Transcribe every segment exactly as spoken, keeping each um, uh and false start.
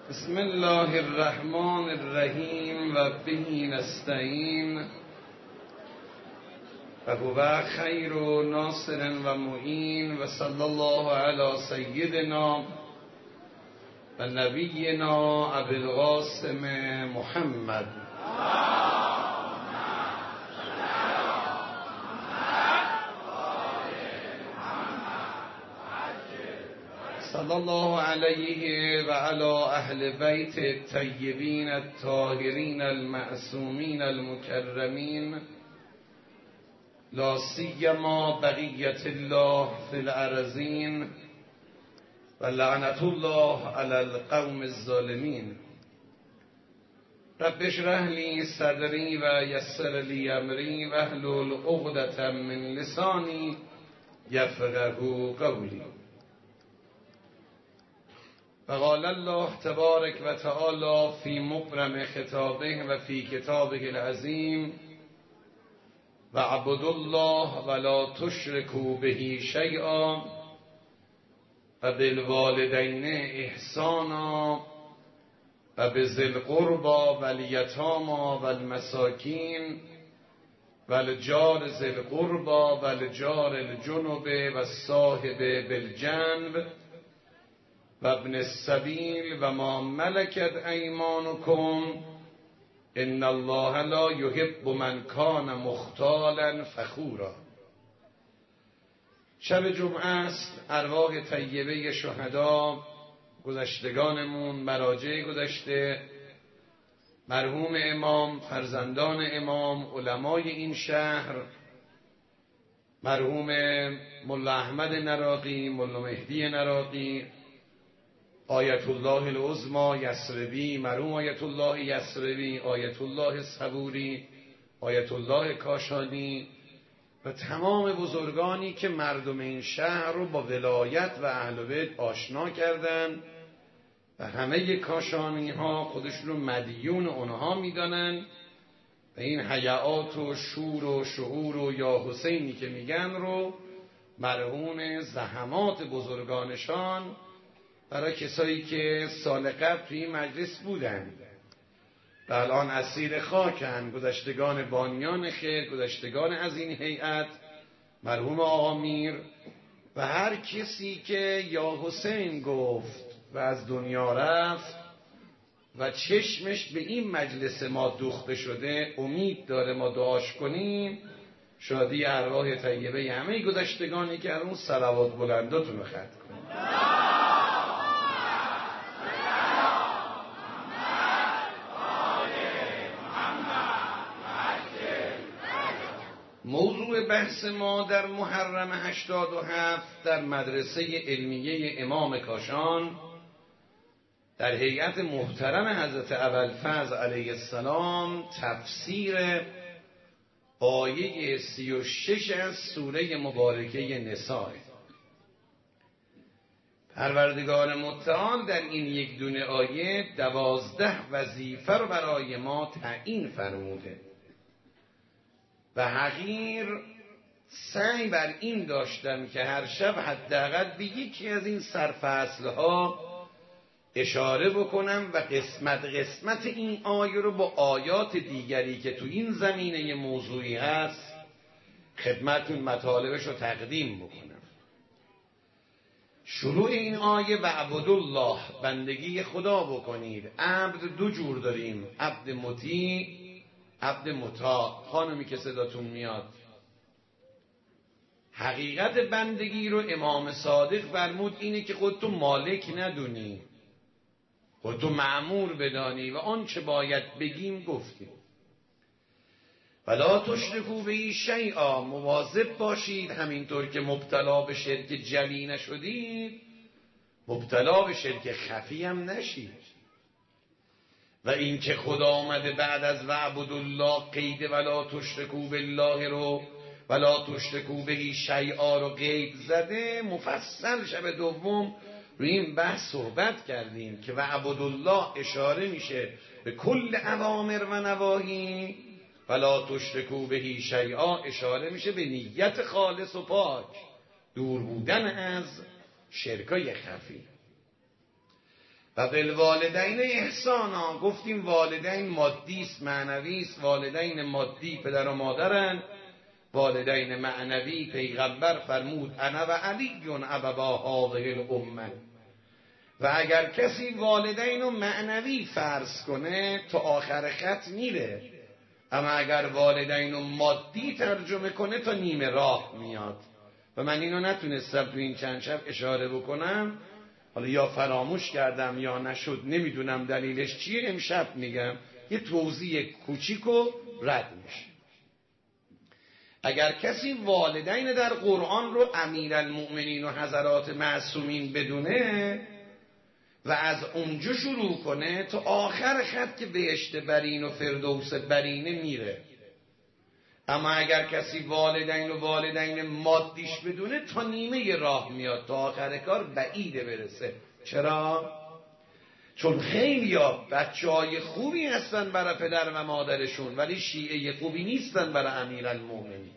بسم الله الرحمن الرحیم و به نستعین و هو خیر و ناصر و معین و صلی الله علی سیدنا و نبینا ابی القاسم محمد. صلی الله علیه و علی اهل بیت الطیبین الطاهرین المعصومین المکرمین، لا سیما بقیت الله فی الارضین و لعنت الله علی القوم الظالمین. رب اشرح لی صدری و یسر لی امری واحلل عقدة من لسانی یفقهوا قولی. وقال الله تبارک و تعالی فی مبرم خطابه و فی کتابه العظیم و اعبدوا الله ولا تشرکوا به شیئا و بالوالدین احسانا و بذی القربى والیتامی والمساکین والجار ذی القربى والجار الجنب والصاحب بالجنب و ابن السبیل و ما ملکت ایمانکم ان الله لا یحب من کان مختالا فخورا. شب جمعه است. ارواح طیبه شهدا، گذشتگانمون، مراجع گذشته، مرحوم امام، فرزندان امام، علمای این شهر، مرحوم ملا احمد نراقی، ملا مهدی نراقی، آیت الله العظمی یسربی، مرحوم آیت الله یسربی، آیت الله صبوری، آیت الله کاشانی و تمام بزرگانی که مردم این شهر رو با ولایت و اهل بیت آشنا کردن و همه کاشانی ها خودشون رو مدیون اونها میدانن و این حیات و شور و شعور و یا حسینی که میگن رو مرهون زحمات بزرگانشان برای کسایی که سال قبل توی این مجلس بودن و الان اسیر خاکن، گذشتگان بانیان خیر، گذشتگان از این هیئت، مرحوم آقا میر و هر کسی که یا حسین گفت و از دنیا رفت و چشمش به این مجلس ما دوخته شده، امید داره ما دعاش کنیم شادی ارواح طیبه همه گذشتگانی که اون صلوات بلنداتون رو ختم کنیم. موضوع بحث ما در محرم هشتاد و هفت در مدرسه علمیه امام کاشان در هیئت محترم حضرت ابوالفضل علیه السلام تفسیر آیه سی و شش از سوره مبارکه نساء. پروردگار متعال در این یک دونه آیه دوازده وظیفه رو برای ما تعیین فرموده و حقیر سعی بر این داشتم که هر شب حداقل به یکی از این سرفصلها اشاره بکنم و قسمت قسمت این آیه رو با آیات دیگری که تو این زمینه موضوعی هست خدمتون مطالبش رو تقدیم بکنم. شروع این آیه و عبدالله، بندگی خدا بکنید. عبد دو جور داریم، عبد مطیع، عبد مطاع. خانمی که صداتون میاد، حقیقت بندگی رو امام صادق فرمود اینه که خودتو مالک ندونی، خودتو مأمور بدانی و آنچه باید بگیم گفتیم. ولا تشرکوا به شیئا، مواظب باشید همینطور که مبتلا به شرک جلی نشدید مبتلا به شرک خفی هم نشید. و این که خدا آمده بعد از وعبد الله قید ولا تشرکوا بالله رو ولا تشرکوا به شیئا رو قید زده، مفصل شب دوم روی این بحث صحبت کردیم که وعبد الله اشاره میشه به کل اوامر و نواهی، ولا تشرکوا به شیئا اشاره میشه به نیت خالص و پاک، دور بودن از شرکای خفی. و بالوالدین احسانا. گفتیم والدین مادی است، معنوی است. والدین مادی پدر و مادرن، والدین معنوی پیغمبر فرمود انا و علی ابوا هذه الامه. و اگر کسی والدین رو معنوی فرض کنه تا آخر خط میره، اما اگر والدین رو مادی ترجمه کنه تا نیمه راه میاد. و من اینو نتونستم تو این چند شب اشاره بکنم، حالا یا فراموش کردم یا نشد، نمیدونم دلیلش چیه. امشب میگم یه توضیح کوچیک و رد میشه. اگر کسی والدین در قرآن رو امیرالمؤمنین و حضرات معصومین بدونه و از اونجا شروع کنه تا آخر خط که بهشت برین و فردوس برینه میره. اما اگر کسی والدین و والدین مادیش بدونه تا نیمه راه میاد، تا آخر کار بعیده برسه. چرا؟ چون خیلی ها بچه های خوبی هستن برای پدر و مادرشون، ولی شیعه خوبی نیستن برای امیرالمؤمنین.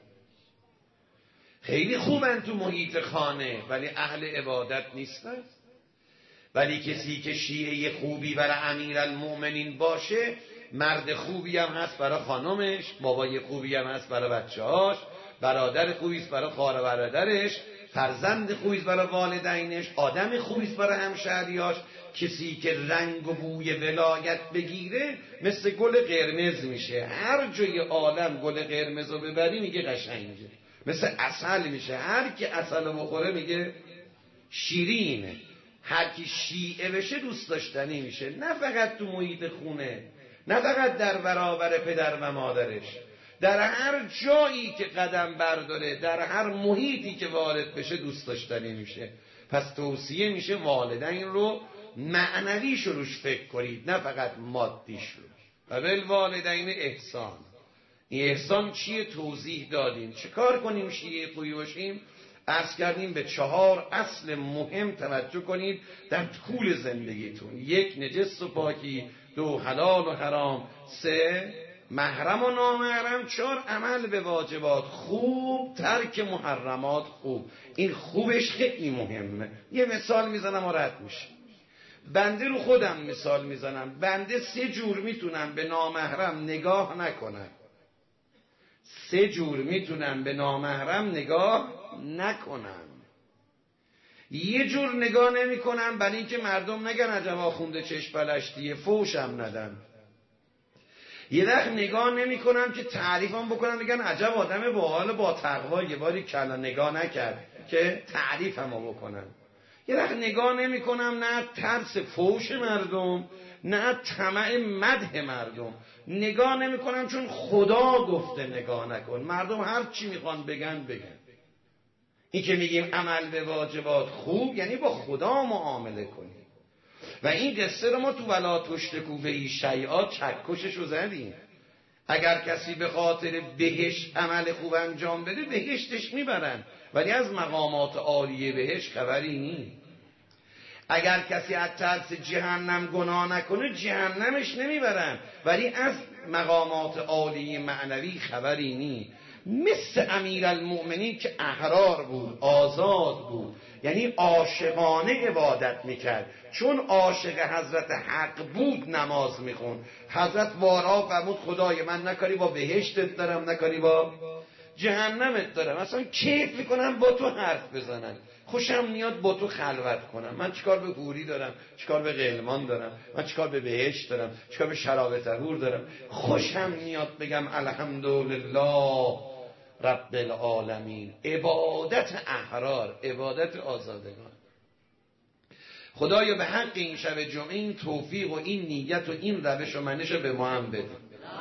خیلی خوبن تو محیط خانه ولی اهل عبادت نیستن. ولی کسی که شیعه خوبی برای امیرالمؤمنین باشه، مرد خوبی هم هست برای خانمش، بابای خوبی هم هست برای بچه‌هاش، برادر خوبی است برای خواهر و برادرش، فرزند خوبی است برای والدینش، آدم خوبی است برای همشهریاش. کسی که رنگ و بوی ولایت بگیره مثل گل قرمز میشه. هر جای عالم گل قرمز رو ببری میگه قشنگه، مثل عسل میشه. هر کی عسل رو بخوره میگه شیرینه. هر کی شیعه بشه دوست داشتنی میشه، نه فقط تو محیط خونه، نه فقط در برابر پدر و مادرش، در هر جایی که قدم برداره، در هر محیطی که وارد بشه دوست داشتنی میشه. پس توصیه میشه والدین رو معنویش روش فکر کنید، نه فقط مادیش رو. و بالوالدین احسان. این احسان چیه؟ توضیح دادیم. چه کار کنیم شیعه خوبی باشیم؟ عرض کردیم به چهار اصل مهم توجه کنید در طول زندگیتون. یک، نجس و پاکی. دو، حلال و حرام. سه، محرم و نامحرم. چهار، عمل به واجبات خوب، ترک محرمات خوب. این خوبش خیلی مهمه. یه مثال میزنم و رد میشه. بنده رو خودم مثال میزنم. بنده سه جور میتونم به نامحرم نگاه نکنم. سه جور میتونم به نامحرم نگاه نکنم. یه جور نگاه نمی کنم برای اینکه مردم نگن عجب آخونده چشم بلشتیه، فوشم ندن. یه وقت نگاه نمی کنم که تعریفم بکنم بگن عجب آدم با حال با تقوا، یه باری کلا نگاه نکرد که تعریفمو بکنن. یه وقت نگاه نمی کنم نه ترس فوش مردم، نه طمع مدح مردم. نگاه نمی کنم چون خدا گفته نگاه نکن. مردم هر چی میخوان بگن بگن. این که میگیم عمل به واجبات خوب یعنی با خدا معامله کنیم. و این قصه رو ما تو ولا تشرکوا به شیئا چکشش رو زدیم. اگر کسی به خاطر بهشت عمل خوب انجام بده بهشتش میبرن، ولی از مقامات عالیه بهشت خبری نیست. اگر کسی از ترس جهنم گناه نکنه جهنمش نمیبرن، ولی از مقامات عالی معنوی خبری نیست. مثل امیرالمؤمنین که احرار بود، آزاد بود، یعنی عاشقانه عبادت میکرد. چون عاشق حضرت حق بود نماز میخون. حضرت بارها فرمود خدای من نکاری با بهشتت دارم، نکاری با جهنمت دارم. اصلا کیف میکنم با تو حرف بزنن، خوشم میاد با تو خلوت کنم. من چیکار به حوری دارم، چیکار به غلمان دارم، من چیکار به بهشت دارم، چیکار به شراب طهور دارم. خوشم میاد بگم الحمدلله رب العالمین. عبادت احرار، عبادت آزادگان. خدایا به حق این شب جمعه این توفیق و این نیت و این روش و منش به ما هم بده.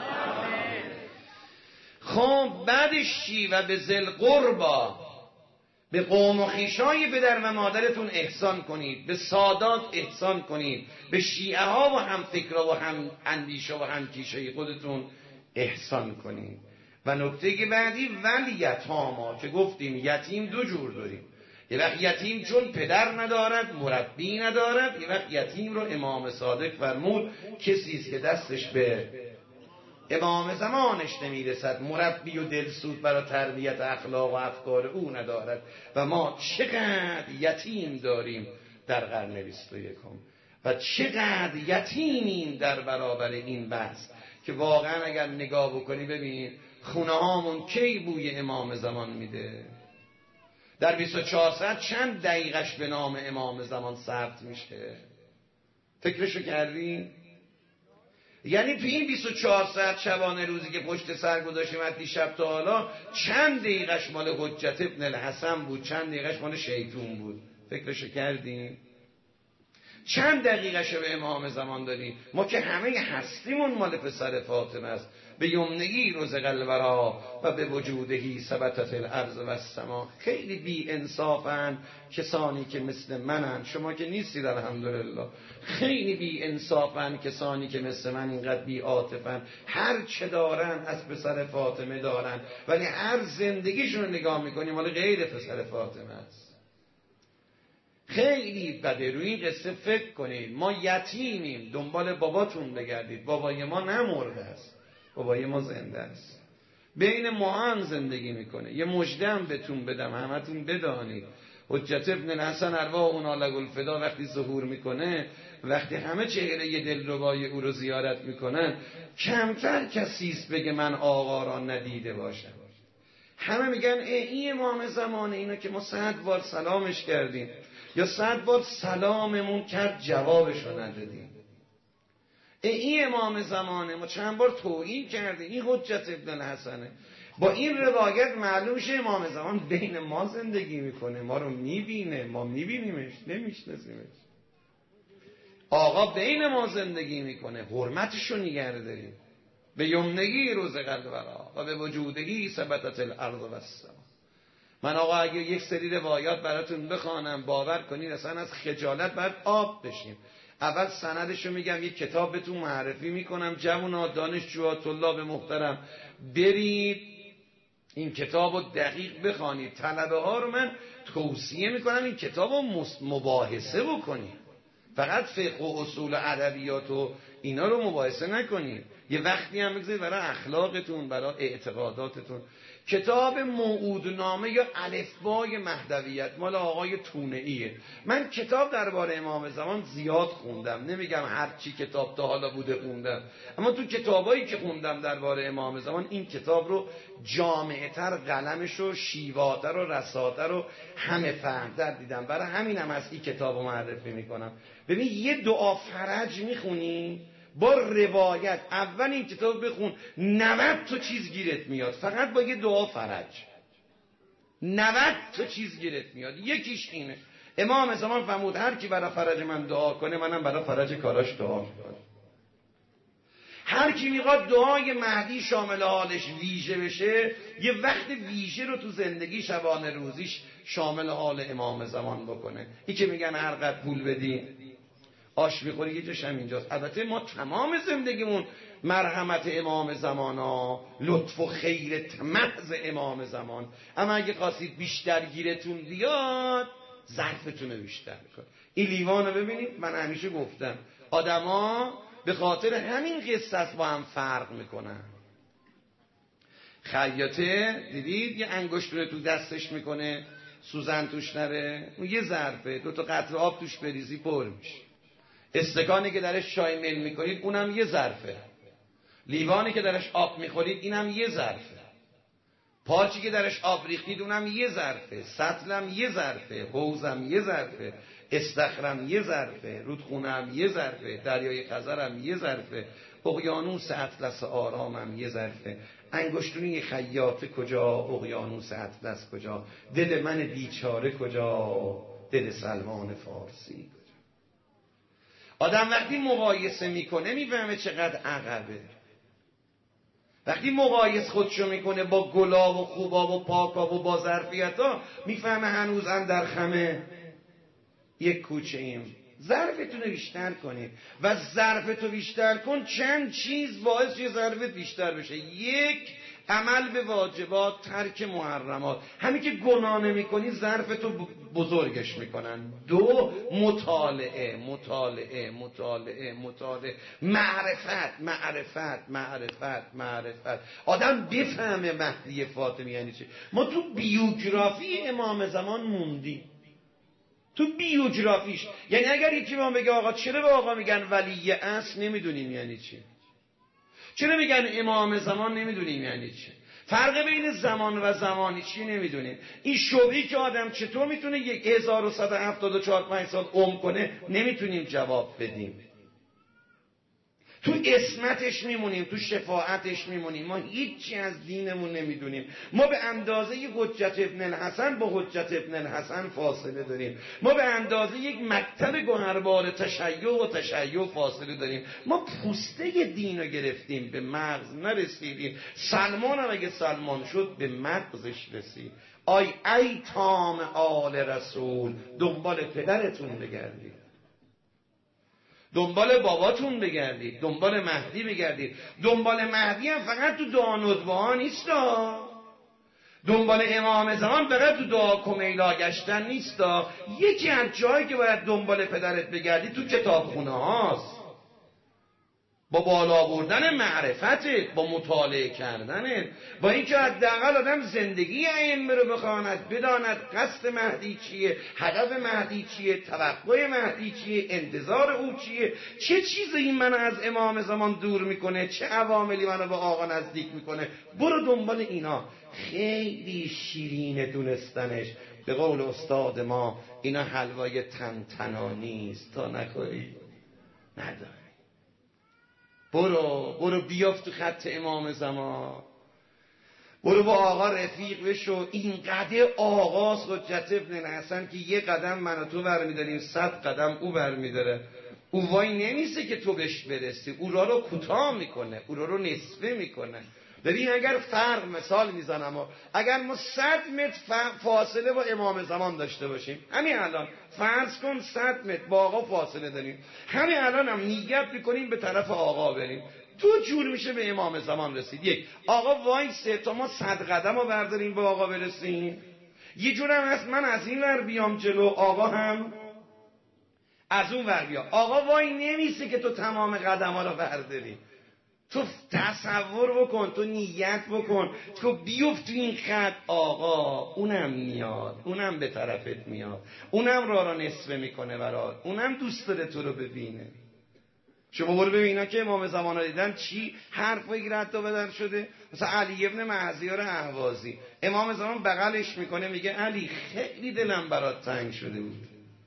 خب بعدش چی؟ و به ذل قربا، به قوم و خویشای پدر و مادرتون احسان کنید، به سادات احسان کنید، به شیعه ها و هم فکرها و هم اندیشه و هم کیشه خودتون احسان کنید. و نکته که بعدی ولی یتاما، که گفتیم یتیم دو جور داریم. یه وقت یتیم چون پدر ندارد، مربی ندارد. یه وقت یتیم رو امام صادق فرمود کسیست که دستش به امام زمانش نمیرسد، مربی و دلسود برای تربیت اخلاق و افکار او ندارد. و ما چقدر یتیم داریم در قرن بیست و یکم. و چقدر یتیمیم در برابر این بحث که واقعا اگر نگاه بکنی ببین خونه هامون کی بوی امام زمان میده. در بیست و چهار ساعت چند دقیقش به نام امام زمان ثبت میشه؟ فکرشو کردی؟ یعنی تو این بیست و چهار ساعت شبانه روزی که پشت سر گذاشتیم از دیشب تا حالا چند دقیقش مال حجت ابن الحسن بود، چند دقیقش مال شیطون بود؟ فکرشو کردیم؟ چند دقیقش به امام زمان داریم؟ ما که همه هستیمون مال پسر فاطمه است. به یمنهی رزق الورا و به وجودهی ثبتت الارض و السما. خیلی بی انصافن کسانی که مثل منن، شما که نیستید الحمدلله. خیلی بی انصافن کسانی که مثل من اینقدر بی عاطفن، هر چه دارن از پسر فاطمه دارن ولی هر زندگیشون رو نگاه میکنیم مال غیر پسر فاطمه است. خیلی بده. روی این قصه فکر کنید. ما یتیمیم، دنبال باباتون بگردید. بابای ما نمرده است، بابای ما زنده است، بین ما هم زندگی میکنه. یه مژده‌ام بهتون بدم همتون بدانید، حجت ابن الحسن ارواح اونا لگ الفدا وقتی ظهور میکنه، وقتی همه چهره یه دلربای او رو زیارت میکنن، کمتر کسیست بگه من آقا را ندیده باشم. همه میگن ای این امام زمانه، اینو که ما صد بار سلامش کردیم یا صد بار سلاممون کرد جوابشو ندادیم. این امام زمانه، ما چند بار توهین کردیم، این حجت ابن الحسنه. با این روایت معلوم شه امام زمان بین ما زندگی میکنه، ما رو میبینه، ما میبینیمش نمیشناسیمش. آقا بین ما زندگی میکنه، حرمتشو نگه داریم. به یمنهی رزق الورا و به وجودهی ثبتت الارض و السما. من آقا اگه یک سری روایات براتون بخوانم باور کنید اصلا از خجالت باید آب بشیم. اول سندشو میگم، یک کتاب بهتون معرفی میکنم. جوونا، دانشجوها، طلاب محترم، برید این کتاب رو دقیق بخوانید. طلبه ها رو من توصیه میکنم این کتاب رو مباحثه بکنید. فقط فقه و اصول ادبیات و اینا رو مباحثه نکنید. یه وقتی هم بگذارید برای اخلاقتون، برای اعتقاداتتون. کتاب موعودنامه یا الفبای مهدویت مال آقای تونه‌ایه. من کتاب درباره امام زمان زیاد خوندم، نمیگم هر چی کتاب تا حالا بوده خوندم، اما تو کتابایی که خوندم درباره امام زمان این کتاب رو جامع‌تر، قلمش رو شیواتر و رساتر و همه فهمتر دیدم. برای همینم از این کتاب رو معرفی میکنم. ببین یه دعا فرج میخونی با روایت. اول این کتاب بخون، نود تا چیز گیرت میاد فقط با یه دعا فرج. نود تا چیز گیرت میاد. یکیش اینه امام زمان فرمود هر کی برای فرج من دعا کنه منم برای فرج کاراش دعا میکنم. هر کی میخواد دعای مهدی شامل حالش ویژه بشه، یه وقت ویژه رو تو زندگی شبانه روزیش شامل حال امام زمان بکنه. این که میگن هر قد پول بدی آش میخوری، یه جاش هم اینجاست. البته ما تمام زندگیمون مرحمت امام زمان ها، لطف و خیرت محض امام زمان. اما اگه خواستید بیشتر گیرتون بیاد ظرفتون رو بیشتر کن. این لیوان رو ببینید، من همیشه گفتم آدما به خاطر همین قصه با هم فرق میکنن. خیاطه دیدید یه انگشتونه تو دستش میکنه سوزن توش نره، اون یه ظرفه، دو تا قطره آب توش بریزی پر میشه. استکانی که درش چای میل میکنید اونم یه ظرفه. لیوانی که درش آب میخورید اینم یه ظرفه. پارچی که درش آب ریختید اونم یه ظرفه. سطلم یه ظرفه. حوضم یه ظرفه. استخرم یه ظرفه. رودخونم یه ظرفه. دریای خزرم یه ظرفه. اقیانوس اطلس آرامم یه ظرفه. انگشتونی خیاطه کجا، اقیانوس اطلس کجا، دل من بیچاره کجا، دل سلمان فارسی. آدم وقتی مقایسه میکنه میفهمه چقدر عقبه. وقتی مقایس خودشو میکنه با گلاب و خوباب و پاکاب و با ظرفیتا، میفهمه هنوز اندر خمه یک کوچه ایم. ظرفتون بیشتر کنید و ظرفتو بیشتر کن. چند چیز باعث یه ظرفت بیشتر بشه. یک، عمل به واجبات، ترک محرمات. همین که گناه نمی‌کنی ظرفتو بزرگش میکنن. دو، مطالعه مطالعه مطالعه مطالعه معرفت معرفت معرفت معرفت. آدم بفهمه مهدی فاطمی یعنی چی. ما تو بیوگرافی امام زمان موندیم، تو تو بیوگرافیش. یعنی اگر یکی ما بگه آقا چرا به آقا میگن ولی اصل، نمیدونیم یعنی چی. چرا میگن امام زمان، نمیدونیم یعنی چی. فرق بین زمان و زمانی چی، نمیدونیم. این شبهی که آدم چطور میتونه یک هزار و صد و هفتاد و چهار پنج سال عمر کنه، نمیتونیم جواب بدیم. تو اسمتش میمونیم، تو شفاعتش میمونیم. ما هیچی از دینمون نمیدونیم. ما به اندازه یک حجت ابن الحسن با حجت ابن الحسن فاصله داریم. ما به اندازه یک مکتب گوهربار تشیع و تشیع فاصله داریم. ما پوسته دین رو گرفتیم، به مغز نرسیدیم. سلمان هم اگه سلمان شد به مغزش رسید. آی ای تام آل رسول، دنبال پدرتون بگردید، دنبال باباتون بگردید، دنبال مهدی بگردید. دنبال مهدی هم فقط تو دعا ندوه ها نیست، دنبال امام زمان فقط تو دعا کمیلا گشتن نیست. یکی از جایی که باید دنبال پدرت بگردی تو کتابخونه هاست، با بالا بردن معرفتت، با مطالعه کردنت، با اینکه حداقل آدم زندگی ائمه رو بخواند، بداند قصد مهدی چیه، هدف مهدی چیه، توقع مهدی چیه، انتظار او چیه، چه چیزی این منو از امام زمان دور میکنه، چه عواملی منو به آقا نزدیک میکنه. برو دنبال اینا. خیلی شیرینه دونستنش. به قول استاد ما اینا حلوای تنتنانی است، تا نخوری نداره. برو برو بیافت تو خط امام زمان، برو با آقا رفیق بشو. این قده آقاست حجت ابن الحسن که یه قدم من و تو برمیداریم، صد قدم او برمیداره. او وای نمیسه که تو بهش برسی، او را رو کوتاه میکنه، او را رو نصفه میکنه. ببین اگر فرق، مثال میزنم، اگر ما صد متر فاصله با امام زمان داشته باشیم، همین الان فرض کن صد متر با آقا فاصله داریم، همین الان هم نیت میکنیم به طرف آقا بریم، دو جور میشه به امام زمان رسید. یک، آقا وایسه تا ما صد قدم رو برداریم به آقا برسیم. یه جور هم هست من از این ور بیام جلو، آقا هم از اون ور بیا. آقا وای نمیسه که تو تمام قدم ها رو برداری. تو تصور بکن، تو نیت بکن، تو بیفت تو این خط، آقا اونم میاد، اونم به طرفت میاد، اونم راه را نصفه میکنه برات، اونم دوست داره تو رو ببینه. شما برو ببینا که امام زمان ها دیدن چی حرف بگیره حتی بدر شده. مثلا علی ابن معزیار اهوازی، امام زمان بغلش میکنه میگه علی خیلی دلم برات تنگ شده بود.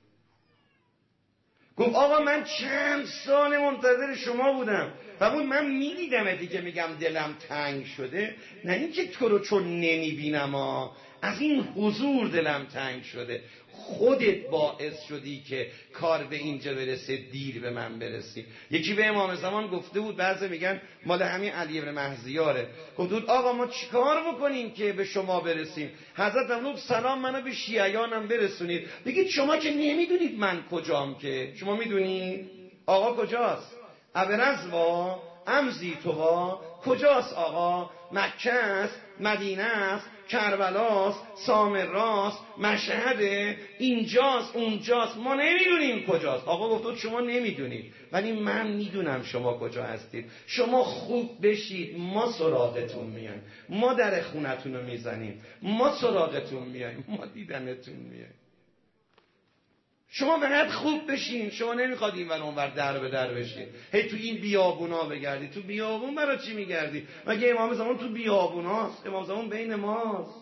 گفت آقا من چند سال منتظر شما بودم و بود من میدیدمتی که میگم دلم تنگ شده، نه اینکه تو رو چون نمیبینم ها، از این حضور دلم تنگ شده. خودت باعث شدی که کار به اینجا برسه، دیر به من برسی. یکی به امام زمان گفته بود، بعضی میگن مال همین علی ابن مهزیاره، گفته بود آقا ما چیکار بکنیم که به شما برسیم؟ حضرت امام سلام منو به شیعیانم برسونید. بگید شما که نمیدونید من کجام، که شما میدونید آقا کجاست؟ ابرزوا امزی توا، کجاست آقا؟ مکه است، مدینه است، کربلاست، سامراست، مشهد، اینجاست، اونجاست، ما نمیدونیم کجاست. آقا گفت شما نمیدونید ولی من میدونم شما کجا هستید. شما خوب بشید، ما سراغتون میایم، ما در خونتون رو میزنیم، ما سراغتون میایم، ما دیدنتون میایم. شما فقط خوب بشین. شما نمیخواد این ور اون ور در به در بشین، هی تو این بیابونا بگردی. تو بیابون برای چی میگردی؟ مگه امام زمان تو بیابوناست؟ امام زمان بین ماست.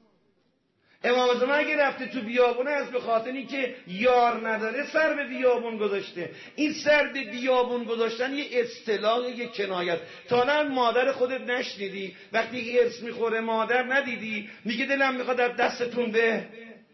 امام زمان اگه رفته تو بیابونه از به خاطری که یار نداره سر به بیابون گذاشته. این سر به بیابون گذاشتن یه اصطلاح، یه کنایت. تا الان مادر خودت نشنیدی وقتی ارث میخوره مادر ندیدی میگه دلم میخواد از دستتون به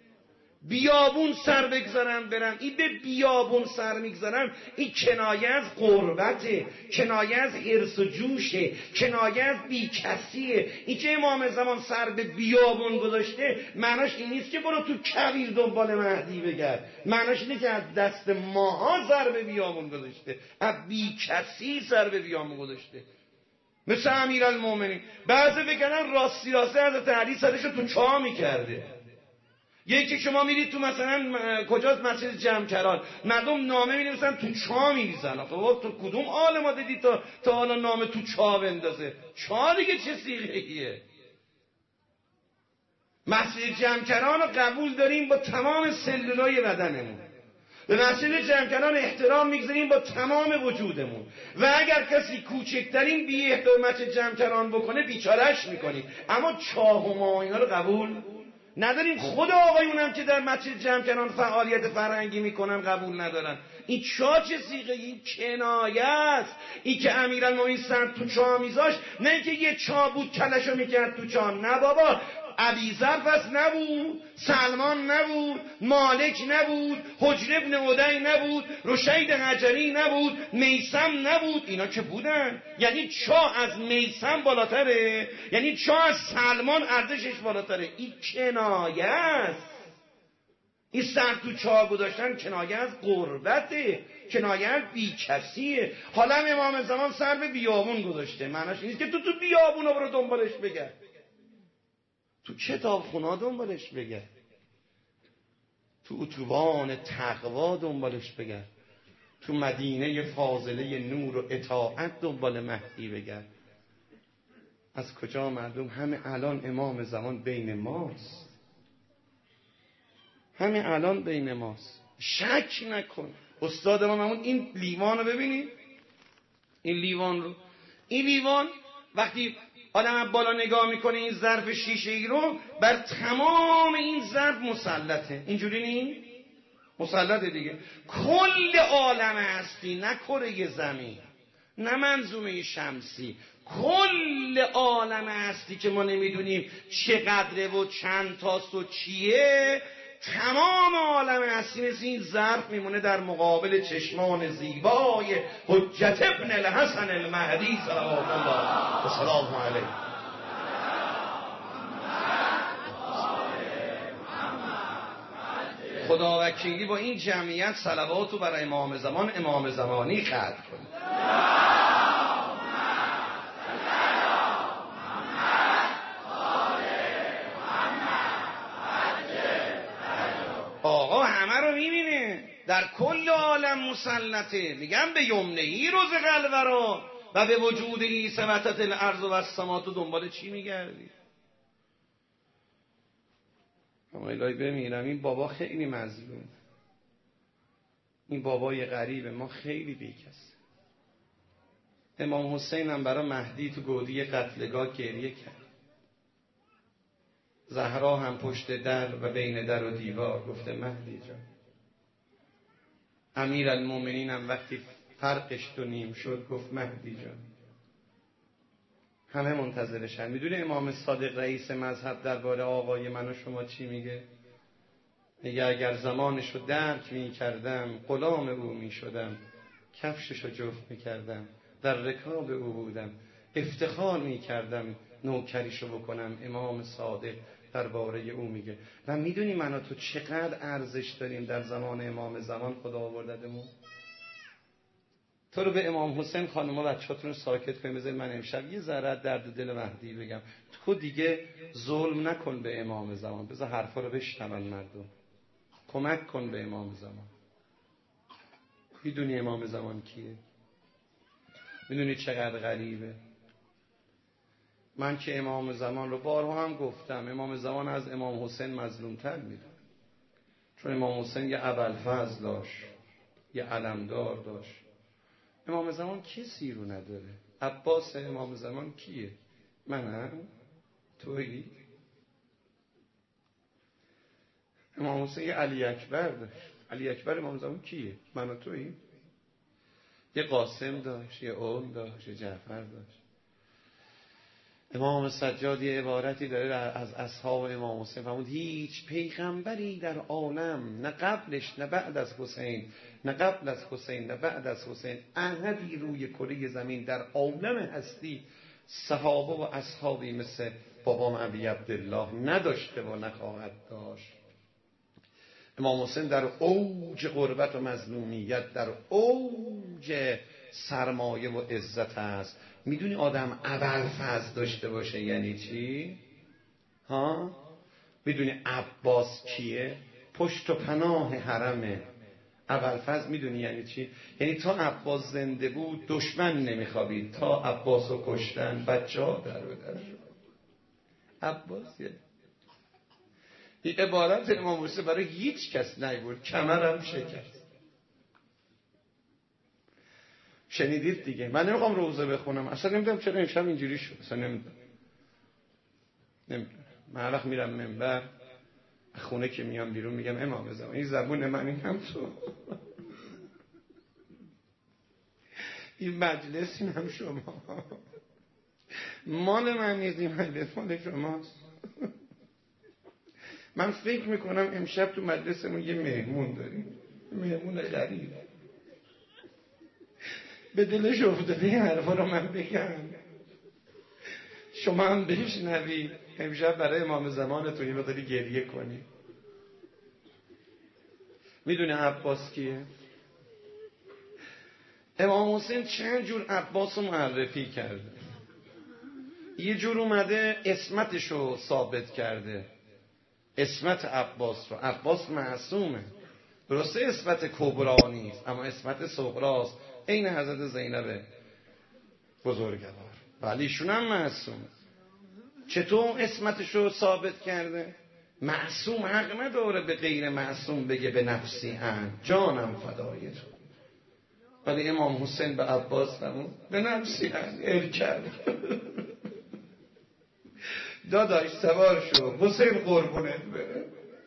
بیابون سر بگذارم برم. این به بیابون سر میگذارم، این کنایه از غربته، کنایه از حرص و جوشه، کنایه از بیکسیه. این که امام زمان سر به بیابون گذاشته معناش این نیست که برو تو کویر دنبال مهدی بگرد، معناش اینه که از دست ماها سر به بیابون گذاشته، از بیکسی سر به بیابون گذاشته. مثل امیرالمومنین بعضی بگنن راستی راستی حضرت علی سرشو تو چاه میکرده. یکی شما میرید تو مثلا کجاست مسجد جمکران، مردم نامه می‌نویسن تو چاه می‌ریزن. آقا تو کدوم عالم دیدی تا تا حالا نامه تو چاه بندازه؟ چاه دیگه چه صیغه‌ایه؟ مسجد جمکران رو قبول داریم با تمام سلولای بدنمون، به مسجد جمکران احترام میگذاریم با تمام وجودمون، و اگر کسی کوچکترین بی احترمت جمکران بکنه بیچارهش میکنیم، اما چاه و ما اینا رو قبول نداریم. خود آقایونم که در مسجد جمکران فعالیت فرهنگی میکنن قبول ندارن. این چاه چه صیغه؟ این کنایه است. این که امیرالمومنین سر تو چاه میذاشت، نه اینکه یه چاه بود کلشو میکرد تو چاه، نه بابا، ابیذر پس نبود، سلمان نبود، مالک نبود، حجر ابن عدی نبود، رشید حجری نبود، میثم نبود، اینا که بودن. یعنی چاه از میثم بالاتره، یعنی چاه از سلمان ارزشش بالاتره. این کنایه است. این سر تو چاه گذاشتن کنایه از غربته، کنایه از بیکسیه. حالا امام زمان سر به بیابون گذاشته، معناش نیست که تو تو بیابون رو برو دنبالش بگرد، تو کتابخونا دنبالش بگرد، تو اتوبان تقوا دنبالش بگرد، تو مدینه فاضله نور و اطاعت دنبال مهدی بگرد. از کجا معلوم؟ همه الان امام زمان بین ماست، همه الان بین ماست. شک نکن. استاد ما همون این لیوان رو ببینید، این لیوان رو، این لیوان وقتی آدم بالا نگاه میکنه این ظرف شیشه ای رو، بر تمام این ظرف مسلطه. اینجوری نی؟ مسلطه دیگه. کل عالم هستی، نه کره زمین، نه منظومه شمسی، کل عالم هستی که ما نمیدونیم چقدره و چند تاست و چیه، تمام عالم هستی مثل این ظرف میمونه در مقابل چشمان زیبای حجت ابن الحسن المهدی صلوات الله و سلام علیه. خدا وکیلی با این جمعیت صلواتو برای امام زمان امام زمانی ختم کنید. آقا همه رو میبینه، در کل عالم مسلطه. میگم به یمنهی روز قلورا و به وجود ای سمتت الارض و السماء. تو دنبال چی میگردی؟ اما الهی بمیرم، این بابا خیلی مظلوم، این بابای غریب ما خیلی بیکسه. امام حسین هم برای مهدی تو گودی قتلگاه گریه کرد. زهرا هم پشت در و بین در و دیوار گفته مهدی جان. امیرالمومنین هم وقتی فرقش دو نیم شد گفت مهدی جان. همه منتظرشن. میدونه امام صادق رئیس مذهب درباره آقای من و شما چی میگه؟ میگه اگر زمانشو درک میکردم غلام او میشدم، کفششو جفت میکردم، در رکاب او بودم، افتخار میکردم نوکریشو بکنم. امام صادق درباره او میگه. و میدونی من و تو چقدر ارزش داریم در زمان امام زمان خدا آورددمون. تو رو به امام حسین خانوما بچه‌هاتون رو ساکت کنیم، بذارید من امشب یه ذره درد دل مهدی بگم. تو دیگه ظلم نکن به امام زمان، بذار حرفا رو بشنون مردم، کمک کن به امام زمان. میدونی امام زمان کیه؟ میدونی چقدر غریبه؟ من که امام زمان رو بارها هم گفتم، امام زمان از امام حسین مظلوم‌تر میدونم، چون امام حسین یه ابوالفضل داشت، یه علمدار داشت. امام زمان کسی رو نداره. عباس امام زمان کیه؟ منم؟ تویی؟ امام حسین یه علی اکبر داشت. علی اکبر امام زمان کیه؟ من و تویی؟ یه قاسم داشت، یه اون داشت، یه جعفر داشت. امام سجاد یه عبارتی داره از اصحاب امام حسین فرمود هیچ پیغمبری در عالم، نه قبلش نه بعد از حسین، نه قبل از حسین نه بعد از حسین، احدی روی کره زمین در عالم هستی صحابه و اصحابی مثل بابام ابی عبدالله نداشته و نخواهد داشت. امام حسین در اوج غربت و مظلومیت، در اوج سرمایه و عزت است. میدونی آدم ابوالفضل داشته باشه یعنی چی؟ ها؟ میدونی عباس کیه؟ پشت و پناه حرمه. ابوالفضل میدونی یعنی چی؟ یعنی تا عباس زنده بود دشمن نمیخوابید، تا عباسو کشتن بچه ها در و در شد. عباس یه این عبارت امام حسین برای هیچ کس نگفت، کمرم شکست. شنیدید دیگه. من نمیخوام روزه بخونم، اصلا نمیدونم چرا امشب اینجوری شد، اصلا نمیدونم نمیدونم من هر وقت میرم منبر خونه که میام بیرون میگم امام زمان این زبون من این هم تو این مجلس این هم شما، مال من نیست این مجلس، مال شماست. من فکر میکنم امشب تو مجلسمون یه مهمون داریم، مهمون غریب به دلش افتاده این حرفا رو من بگم، شما هم بشنوید، امشب برای امام زمانتون یه مقداری گریه کنی. میدونه عباس کیه؟ امام حسین چند جور عباس رو معرفی کرده. یه جور اومده اسمتش رو ثابت کرده، اسمت عباس رو. عباس معصومه، درسته اسمت کبرا نیست اما اسمت صغراست، عین حضرت زینب بزرگوار، ولی ایشون هم معصومه. چطور اسمتش رو ثابت کرده؟ معصوم حق نداره به غیر معصوم بگه به نفسی ان، جانم فدای تو. ولی امام حسین به عباس نمون به نفسی ان ال کرد. داداش سوار شو، حسین قربونت بره.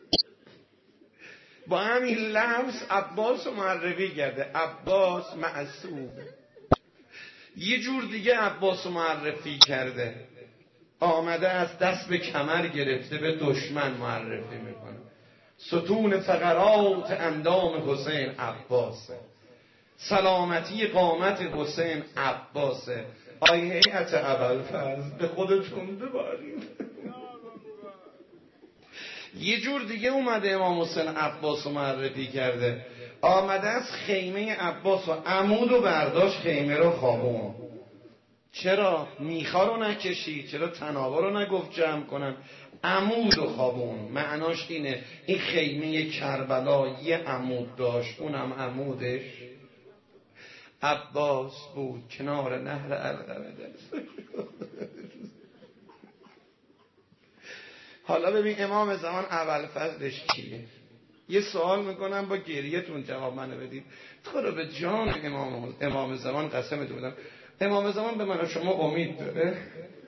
با همین لفظ عباس رو معرفی کرده، عباس معصوم. یه جور دیگه عباس رو معرفی کرده، آمده از دست به کمر گرفته به دشمن معرفی میکنه. ستون فقرات اندام حسین عباسه، سلامتی قامت حسین عباسه. آی هیئت ابوالفضل به خودتون ببارید. یه جور دیگه اومده امام حسین عباس رو معرفی کرده، آمده از خیمه عباس و عمود و برداشت خیمه رو خوابون. چرا میخا رو نکشید؟ چرا تنابا رو نگفت جمع کنن؟ عمود و خوابون معناش اینه این خیمه کربلا یه عمود داشت، اونم عمودش عباس بود کنار نهر علقمه. حالا ببین امام زمان ابوالفضلش کیه؟ یه سوال میکنم با گریه‌تون جواب منو بدید. تو رو به جان امام امام زمان قسمتون بدم، امام زمان به من و شما امید داره؟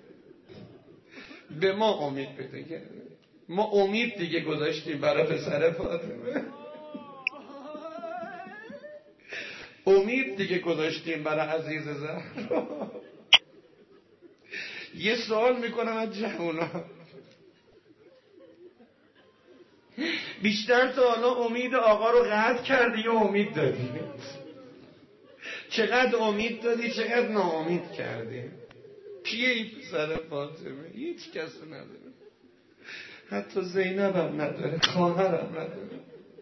به ما امید بده. ما امید دیگه گذاشتیم برای پسر فاطمه، امید دیگه گذاشتیم برای عزیز زهرا. یه سوال میکنم از جوونا، بیشتر تا حالا امید آقا رو قطع کردی یا امید دادی؟ چقدر امید دادی چقدر ناامید کردی؟ کیه این پسر فاطمه؟ هیچ کس نداره، حتی زینب هم نداره، خواهرم نداره،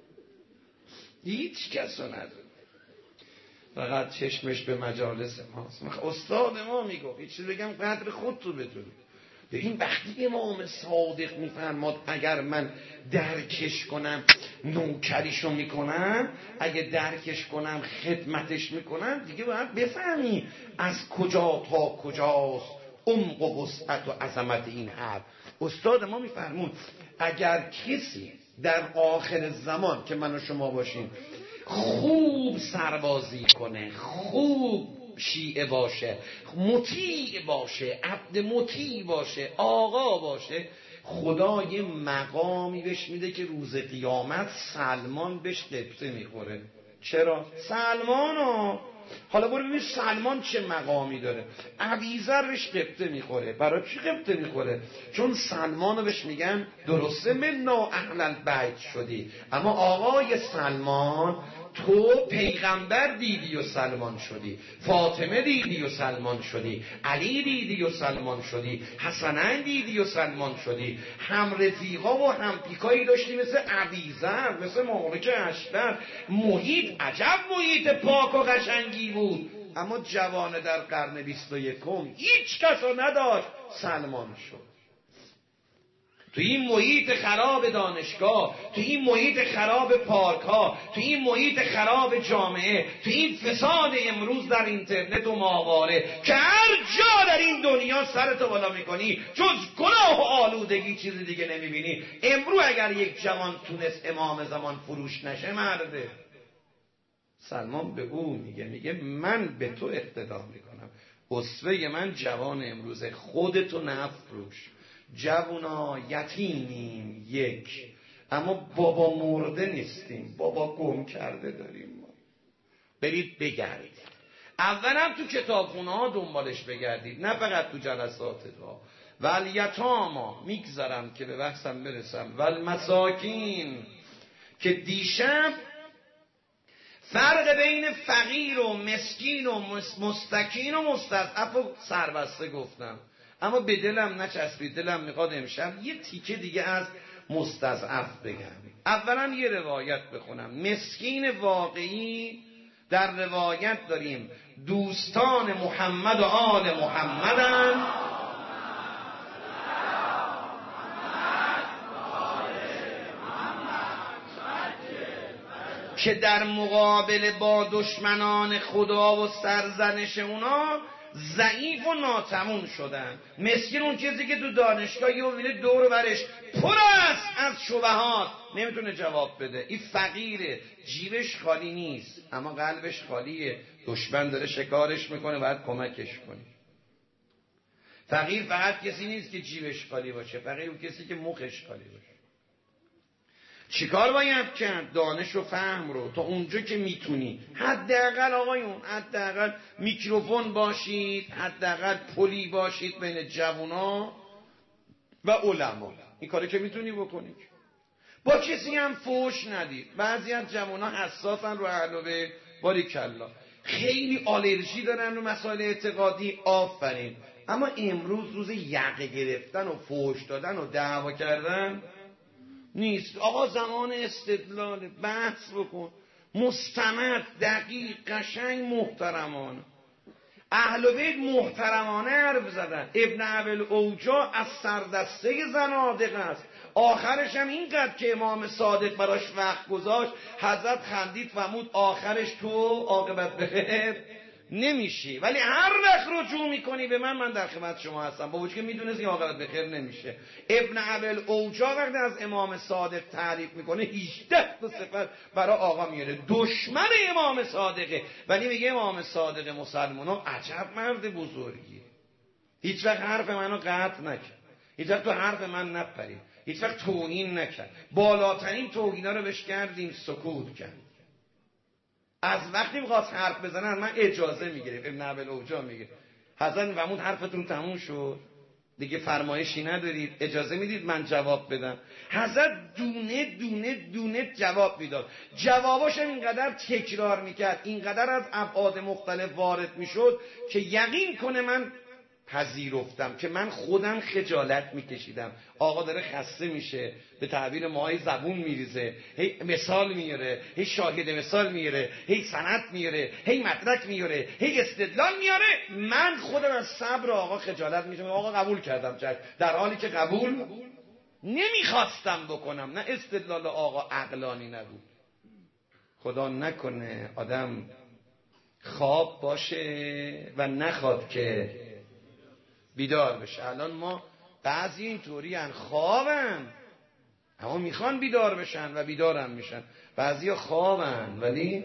هیچ کس نداره، فقط چشمش به مجالس ماست. استاد ما میگفت یه چیز بگم قدر خود تو بدونی. این وقتی امام صادق میفرماد اگر من درکش کنم نوکریشو میکنم، اگه درکش کنم خدمتش میکنم، دیگه باید بفهمی از کجا تا کجاست عمق و وسعت و عظمت این حرف. استاد ما میفرمود اگر کسی در آخر زمان که من و شما باشیم خوب سربازی کنه، خوب شیعه باشه، مطیع باشه، عبد مطیع باشه، آقا باشه، خدا یه مقامی بهش میده که روز قیامت سلمان بهش قبطه میخوره. چرا؟ سلمانو حالا برو ببین سلمان چه مقامی داره. ابیذر بهش قبطه میخوره. برای چی قبطه میخوره؟ چون سلمانو بهش میگن درسته منا اهل البیت شدی، اما آقای سلمان تو پیغمبر دیدی و سلمان شدی، فاطمه دیدی و سلمان شدی، علی دیدی و سلمان شدی، حسنین دیدی و سلمان شدی، هم رفیقا و هم پیکایی داشتی مثل ابیذر، مثل مالک اشتر. محیط عجب محیط پاک و قشنگی بود، اما جوان در قرن بیست و یکم هیچ کسو نداشت، سلمان شد. تو این محیط خراب دانشگاه، تو این محیط خراب پارک ها، تو این محیط خراب جامعه، تو این فساد امروز در اینترنت و ماهواره که هر جا در این دنیا دنیا سرتو بالا میکنی جز گناه و آلودگی چیزی دیگه نمیبینی. امروز اگر یک جوان تونست امام زمان فروش نشه مرده. سلمان به او میگه میگه من به تو اقتدا میکنم، اسوه من جوان امروزه، خودتو نفروش. جوونا یتیمیم یک، اما بابا مرده نیستیم، بابا گم کرده داریم ما. برید بگردید، اولا تو کتابخونه ها دنبالش بگردید، نه فقط تو جلسات ها. والیتاما میگذارم که به بحثم برسم. والمساکین، که دیشب فرق بین فقیر و مسکین و مستکین و مستضعف و سربسته گفتم، اما به دلم نچسبید. دلم میخواد امشب یه تیکه دیگه از مستضعف بگم. اولا یه روایت بخونم. مسکین واقعی در روایت داریم دوستان محمد و آل محمدن که در مقابل با دشمنان خدا و سرزنش اونا ضعیف و ناتمون شدن. مسکین اون چیزی که تو دانشگاه یه میبینه دور و برش پر است از شبهات، نمیتونه جواب بده. این فقیره، جیبش خالی نیست اما قلبش خالیه، دشمن داره شکارش میکنه، باید کمکش کنی. فقیر فقط کسی نیست که جیبش خالی باشه، فقیر اون کسی که مخش خالی باشه. چیکار باید کرد؟ دانش و فهم رو تا اونجا که میتونی، حداقل آقایون حداقل میکروفون باشید، حداقل پلی باشید بین جوونا و علما. این کاری که میتونی بکنید. با کسی هم فوش ندید. بعضی از جوونا حساسن رو اهل بیت، باریکلا خیلی آلرژی دارن رو مسائل اعتقادی، آفرین. اما امروز روز یقه گرفتن و فوش دادن و دعوا کردن نیست. آقا زمان استدلال، بحث بکن، مستمد، دقیق، قشنگ، محترمانه. اهل بیت محترمانه حرف زدن. ابن ابی اوجا از سردسته زنادقه است. آخرش هم اینقدر که امام صادق براش وقت گذاشت، حضرت خندید فرمود آخرش تو عاقبت بخیر نمیشی، ولی هر وقت رجوع میکنی به من، من در خدمت شما هستم. با وجود که میدونست این عاقبت بخیر نمیشه. ابن ابی اوجا وقتی از امام صادق تعریف میکنه هجده تا صفت برای آقا میاره. دشمن امام صادقه ولی میگه امام صادق مسلمانان عجب مرد بزرگی، هیچ وقت حرف منو قطع نکرد، هیچ وقت تو حرف من نپرید، هیچ وقت توهین نکرد. بالاترین توهینا رو بهش کردیم، سکوت کرد. از وقتی میخواست حرف بزنن من اجازه میگرفت. ابن ابی اوجا میگه حضرت فرمود حرفتون تموم شد دیگه، فرمایشی ندارید، اجازه میدید من جواب بدم. حضرت دونه دونه دونه جواب میداد. جواباش اینقدر تکرار میکرد، اینقدر از ابعاد مختلف وارد میشد که یقین کنه من پذیرفتم، که من خودم خجالت میکشیدم. آقا داره خسته میشه، به تعبیر ماهای زبون میریزه، هی مثال میاره، هی شاهد مثال میاره، هی سند میاره، هی مدرک میاره، هی استدلال میاره. من خودم از صبر آقا خجالت میشم. آقا قبول کردم چشم، در حالی که قبول نمیخواستم بکنم. نه استدلال آقا عقلانی نبود. خدا نکنه آدم خواب باشه و نخواد که بیدار بشه. الان ما بعضی اینطوری ان خوابن اما میخوان بیدار بشن و بیدارم میشن. بعضی خوابن ولی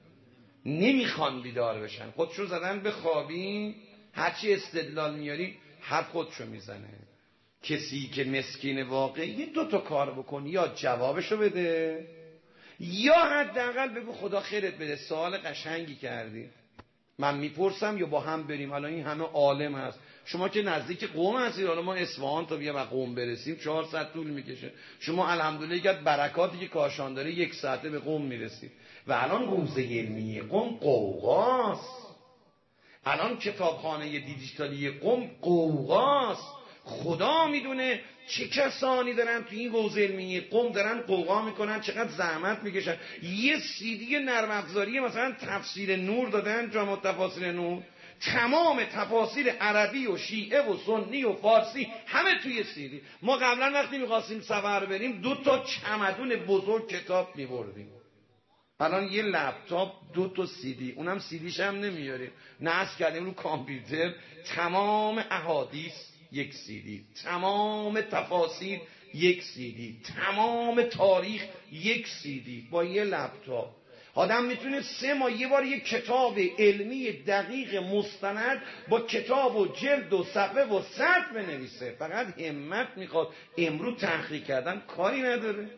نمیخوان بیدار بشن. خودشو زدن به خوابی، هرچی استدلال میاری حرف خودشو میزنه. کسی که مسکین واقعی یه دو تا کار بکن، یا جوابشو بده یا حداقل بگو خدا خیرت بده، سوال قشنگی کردی، من میپرسم یا با هم بریم. الان این همه عالم هست، شما که نزدیک قم هستید، حالا ما اصفهان تا بیام از قم برسیم چهار ساعت طول میکشه. شما الحمدلله یک برکاتی که کاشان داره یک ساعته به قم میرسید. و الان حوزه علمی قم قوقاست، الان کتابخانه دیجیتالی قم قوقاست. خدا میدونه چه کسانی دارن تو این حوزه علمی قم دارن قوقا میکنن، چقدر زحمت میکشن. یه سیدی نرم افزاری مثلا تفسیر نور دادن، جامع تفاسیر نور، تمام تفاسیر عربی و شیعه و سنی و فارسی همه توی سیدی. ما قبلا وقتی میخواستیم سفر بریم دو تا چمدون بزرگ کتاب میبردیم. الان یه لپتاپ دو تا سی دی، اونم سی دیش هم نمیاریم، نصب کردیم رو کامپیوتر، تمام احادیث یک سی دی، تمام تفاسیر یک سی دی، تمام تاریخ یک سی دی. با یه لپتاپ آدم میتونه سه ماه یه بار یه کتاب علمی دقیق مستند با کتاب و جلد و صفحه و سطر بنویسه. فقط همت میخواد. امروز تحقیق کردن کاری نداره.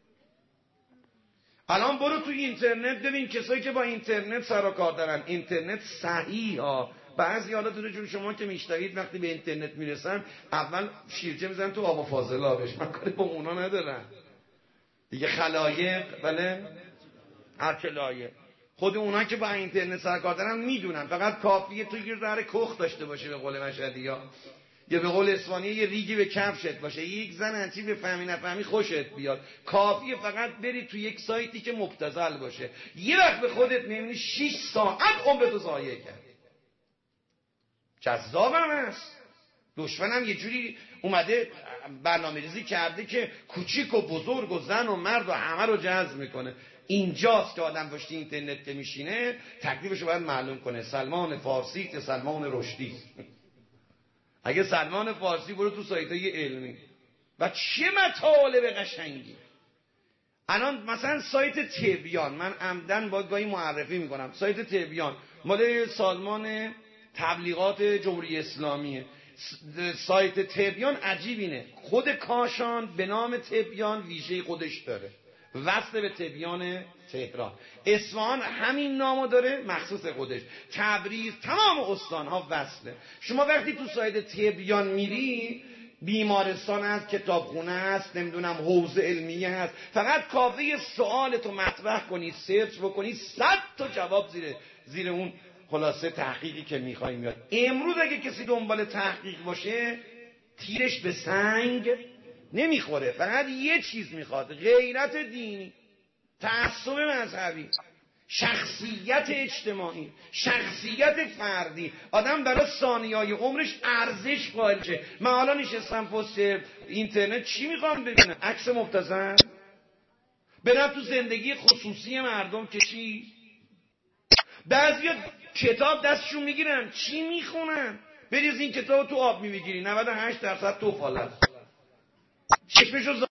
الان برو توی اینترنت ببین کسایی که با اینترنت سر و کار دارن. اینترنت صحیح ها. بعضی حالا دونه جون شما که میشنوید وقتی به اینترنت میرسن اول شیرجه میزنن تو آب و فاضل آبش، من کاری با اونا ندارم دیگه. خلایق بله هر که لایق. خود اونا که با اینترنت سر کار دارن میدونن فقط کافیه تو یه ذره کخ داشته باشه به قول مشهدی ها، یا به قول اسپانی یه ریگی به کفشت باشه، یک زن انچی به فهمی نفهمی خوشت بیاد. کافیه فقط بری تو یک سایتی که مبتذل باشه، یه وقت به خودت میبینی شش ساعت عمرتو ضایع کردی. جذابم هست. دشمنم یه جوری اومده برنامه ریزی کرده که کوچیک و بزرگ و زن و مرد و همه رو جذب میکنه. اینجاست که آدم پشت اینترنت که میشینه تکلیفش رو باید معلوم کنه. سلمان فارسی که سلمان رشدی. اگه سلمان فارسی برو تو سایتای علمی و چه مطالب قشنگی. الان مثلا سایت تبیان، من عمدن با گاهی معرفی میکنم، سایت تبیان مال سازمان تبلیغات جمهوری اسلامیه. سایت تبیان عجیب اینه، خود کاشان به نام تبیان ویژه خودش داره، وصل به تبیان تهران. اصفهان همین نامو داره مخصوص خودش. تبریز تمام استانها وصله. شما وقتی تو سایت تبیان میری بیمارستان هست، کتابخونه هست، نمیدونم حوزه علمیه هست، فقط کافیه سوالتو مطرح کنی، سرچ بکنی، صد تا جواب زیر زیر اون خلاصه تحقیقی که میخوای میاد. امروز اگه کسی دنبال تحقیق باشه تیرش به سنگ نمیخوره. فقط یه چیز میخواد، غیرت دینی، تعصب مذهبی، شخصیت اجتماعی، شخصیت فردی. آدم برای ثانیه‌های عمرش ارزش قائل شه. من حالا نشستم پست اینترنت چی میخوام ببینم؟ عکس مبتذل؟ برم تو زندگی خصوصی مردم که چی؟ بعضیا کتاب دستشون میگیرن چی میخونن؟ بریز این کتاب تو آب میگیری نود و هشت درصد توفال است. چشمشو